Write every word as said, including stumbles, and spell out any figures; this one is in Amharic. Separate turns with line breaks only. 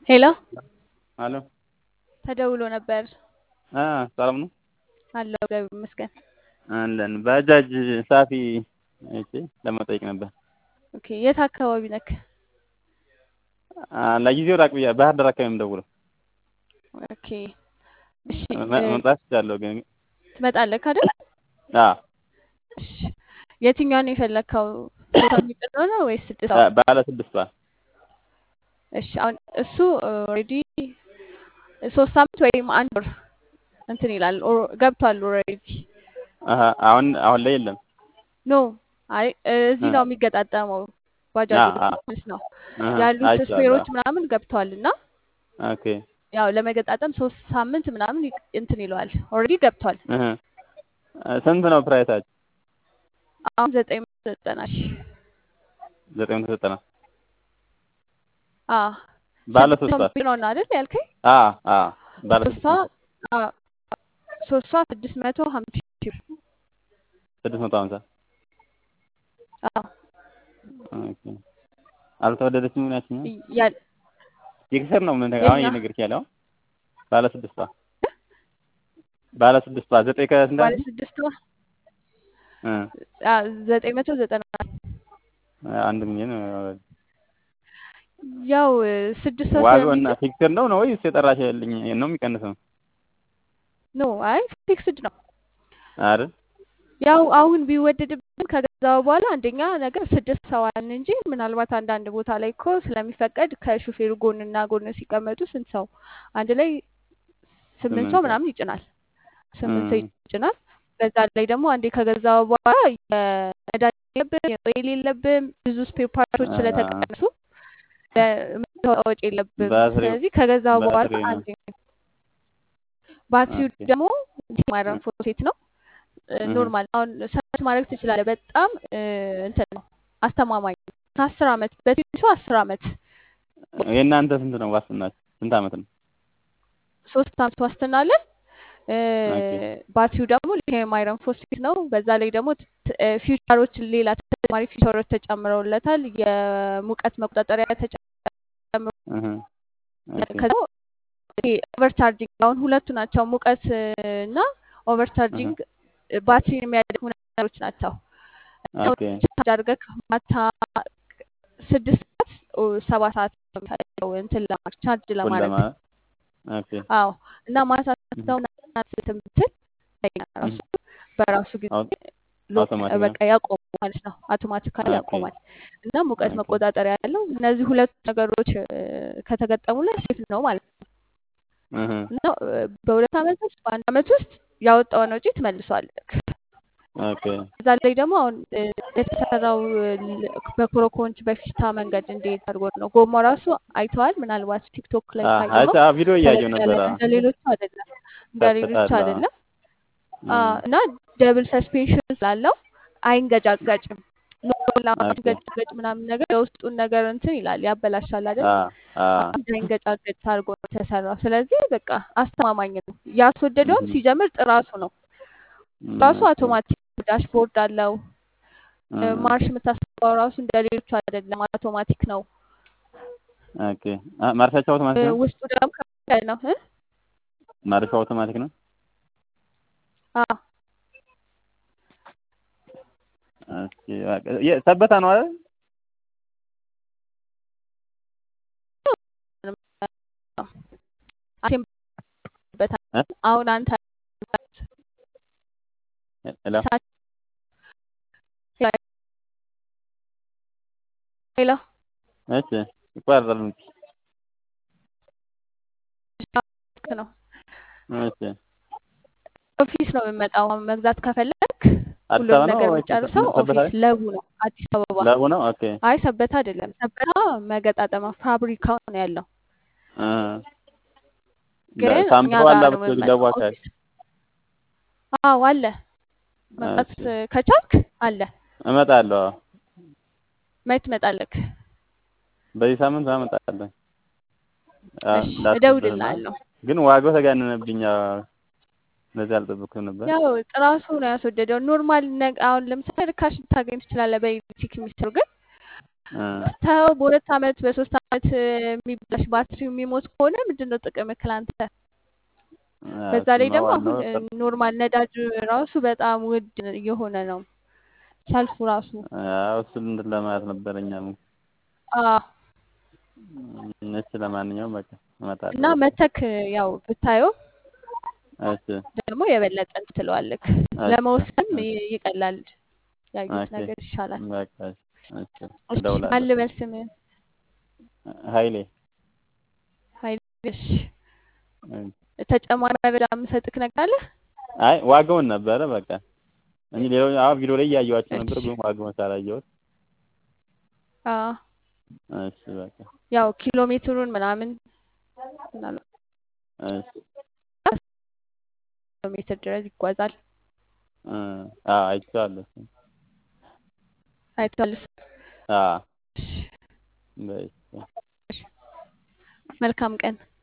ሄሎ
አሎ
ተደውሎ ነበር።
አ ሰላም ነው
አለው እግዚአብሔር ይመስገን።
አለን ባጃጅ ሳፊ እሺ ለመጠየቅ ነበር።
ኦኬ የት አካባቢ ነክ?
አ ለጊዜው ራቅ ብያ ባህር ዳር አካባቢ የምደውለው።
ኦኬ እሺ
መምጣት እችላለሁ ግን
ትመጣለህ አይደል?
አዎ
እሺ የትኛውን ነው የፈለከው? ሶስት የሚጭነው ነው ወይስ ስድስት ሰው?
ባለ ስድስት ሰው
እሺ አሁን እሱ ኦልሬዲ ሶስት ሳምንት ወይም አንድ ወር እንትን ይላል ገብቷል ኦልሬዲ።
አሃ አሁን አሁን ላይ የለም።
ኖ አይ እዚህ ነው የሚገጣጠመው ባጃጁ ማለት ነው ያሉት ስፔሮች ምናምን ገብቷል እና
ኦኬ
ያው ለመገጣጠም ሶስት ሳምንት ምናምን እንትን ይለዋል ኦልሬዲ ገብቷል።
እህ ስንት ነው ፕራይሳችሁ?
አሁን ዘጠኝ መቶ ዘጠና ሺህ
ዘጠኝ መቶ ዘጠና
አዎ
ባለ ሶስት ሰዓት
ነው አይደል ያልከኝ?
አዎ አዎ ባለ ሶስት ሰዓት
አዎ ሶስት ሰዓት ስድስት መቶ ሀምሳ ሺህ
ስድስት መቶ ሀምሳ
አዎ
ኦኬ አልተወደደችም ምን ያችኛው?
ያል
ይክሰር ነው ምን አሁን ይነግርክ ያለው ባለ ስድስት ሰዓት ባለ ስድስት ሰዓት ዘጠኝ ከስንት
ባለ ስድስት ሰዓት እ አ ዘጠኝ መቶ ዘጠና
አንድ ሚሊዮን
ያው ስድስት ሰዓት
ዋጋው እና ፊክስድ ነው ነው ወይስ የጠራሽልኝ ነው የሚቀንሰው?
ኖ አይ ፊክስድ ነው
አይደል?
ያው አሁን ቢወደድብን ከገዛው በኋላ አንደኛ ነገር ስድስት ሰው አለን እንጂ ምናልባት አንዳንድ ቦታ ላይ እኮ ስለሚፈቀድ ከሹፌሩ ጎንና ጎን ሲቀመጡ ስንት ሰው አንድ ላይ ስምንት ሰው ምናምን ይጭናል። ስምንት ሰው ይጭናል። በዛ ላይ ደግሞ አንዴ ከገዛው በኋላ የነዳጅ የለብም የኦይል የለብም ብዙ ስፔር ፓርቶች ስለተቀነሱ ወጪ የለብም። ስለዚህ ከገዛው በኋላ አንዴ ባትሪው ደግሞ ማይረን ፎሴት ነው ኖርማል አሁን ሰርች ማድረግ ትችላለህ። በጣም እንትን ነው አስተማማኝ አስር አመት በትንሹ አስር አመት።
የእናንተ ስንት ነው ዋስትናችሁ? ስንት አመት ነው?
ሶስት አመት ዋስትና አለን። ባትሪው ደግሞ ሊቲየም አይረን ፎስፌት ነው። በዛ ላይ ደግሞ ፊውቸሮች ሌላ ተጨማሪ ፊውቸሮች ተጨምረውለታል። የሙቀት መቆጣጠሪያ ተጨምሮ ከዛ ኦቨርቻርጂንግ አሁን ሁለቱ ናቸው ሙቀት እና ኦቨርቻርጂንግ ባትሪን የሚያደክሙ ነገሮች ናቸው። ኦኬ ቻርጅ አድርገህ ማታ ስድስት ሰዓት ሰባት ሰዓት ነው እንትን ለማድረግ ቻርጅ ለማድረግ
ኦኬ
አዎ እና ማታ ነው ትምትል ራሱ በራሱ ጊዜ በቃ ያቆማል ማለት ነው። አውቶማቲካሊ ያቆማል እና ሙቀት መቆጣጠሪያ ያለው እነዚህ ሁለት ነገሮች ከተገጠሙለት ሴፍ ነው ማለት ነው። እና በሁለት አመት ውስጥ በአንድ አመት ውስጥ ያወጣውን ወጪ ትመልሰዋለህ።
ኦኬ
እዛ ላይ ደግሞ አሁን የተሰራው በኮሮኮንች በፊስታ መንገድ እንዴት አድርጎ ነው ጎማ ራሱ አይተዋል። ምናልባት ቲክቶክ ላይ
አይታ ቪዲዮ እያየሁ ነበር።
እንደሌሎቹ አይደለም እንደሌሎቹ አይደለም እና ደብል ሰስፔንሽን ስላለው አይንገጫገጭም። ኖርማል ገጭ ምናምን ነገር የውስጡን ነገር እንትን ይላል ያበላሻል አይደል? አይንገጫገጭ አድርጎ ነው የተሰራው። ስለዚህ በቃ አስተማማኝ ነው። ያስወደደውም ሲጀምር ጥራቱ ነው። ራሱ አውቶማቲክ ዳሽቦርድ አለው። ማርሽ የምታስገባው ራሱ እንደሌሎቹ አይደለም አውቶማቲክ ነው።
ኦኬ ማርሻቸው አውቶማቲክ ነው።
ውስጡ ደግሞ ከፍ ነው እ
ማርሻው አውቶማቲክ ነው።
አዎ
ኦኬ ሰበታ ነው አይደል?
አሁን አንተ
ሄሎ
ሄሎ
እሺ ይቋረጣል እንዴ?
ነው
እሺ
ኦፊስ ነው የምመጣው መግዛት ከፈለክ ሁሉም ነገር የምጨርሰው ኦፊስ ለቡ ነው አዲስ አበባ
ለቡ ነው። ኦኬ
አይ ሰበታ አይደለም። ሰበታ መገጣጠማ ፋብሪካው ነው ያለው።
አ
ግን
ሳምፕል አለ ብትል ለቡ አካባቢ
አዎ አለ። መጣት ከቻልክ አለ
እመጣለሁ።
መች ትመጣለህ?
በዚህ ሳምንት እመጣለሁ።
እሺ እደውልልሃለሁ።
ግን ዋጋው ተጋነነብኝ። ለዚህ አልጠበቅኩም ነበር።
ያው ጥራቱ ነው ያስወደደው። ኖርማል አሁን ለምሳሌ ርካሽ ልታገኝ ትችላለህ በኤሌክትሪክ የሚሰሩ ግን
እ
ተው በሁለት አመት በሶስት አመት የሚበላሽ ባትሪው የሚሞት ከሆነ ምንድነው ጥቅምህ ለአንተ?
አዎ
በዛ ላይ
እሱማ
ደግሞ አሁን
ዋናው
እ
ጥር
ኖርማል ነዳጅ ራሱ በጣም ውድ እየሆነ ነው ሰልፉ ራሱ።
አዎ እሱን እንትን ለማለት ነበር እኛም
አዎ
እም እሺ ለማንኛውም በቃ እመጣለሁ
እና
በቃ
መተክ ያው ብታየው
እሺ
ደግሞ የበለጠ እንትን ትለዋለህ።
እሺ
ለመወሰንም
እሺ
ይ- ይቀላል። ያዩት
ኦኬ
ነገር ይሻላል።
በቃ እሺ እሺ
እሺ ማን
እደውላለሁ
ልበል ስምህን?
ኃይሌ
ኃይሌ። እሺ
እ
ተጨማሪ መረጃ የምሰጥክ ነገር አለ?
አይ ዋጋውን ነበረ በቃ እንጂ ሌላው አሁን ቪዲዮ ላይ እያየኋቸው ነበር
እሺ
ግን ዋጋውን ሳላየሁት
አዎ
እሺ በቃ
ያው ኪሎ ሜትሩን ምናምን ምናምን
እሺ
ኪሎ ሜትር ድረስ ይጓዛል።
እ አዎ አይቼዋለሁ እሱን
አይቷል።
አዎ
እሺ
በይ
እሺ። መልካም ቀን።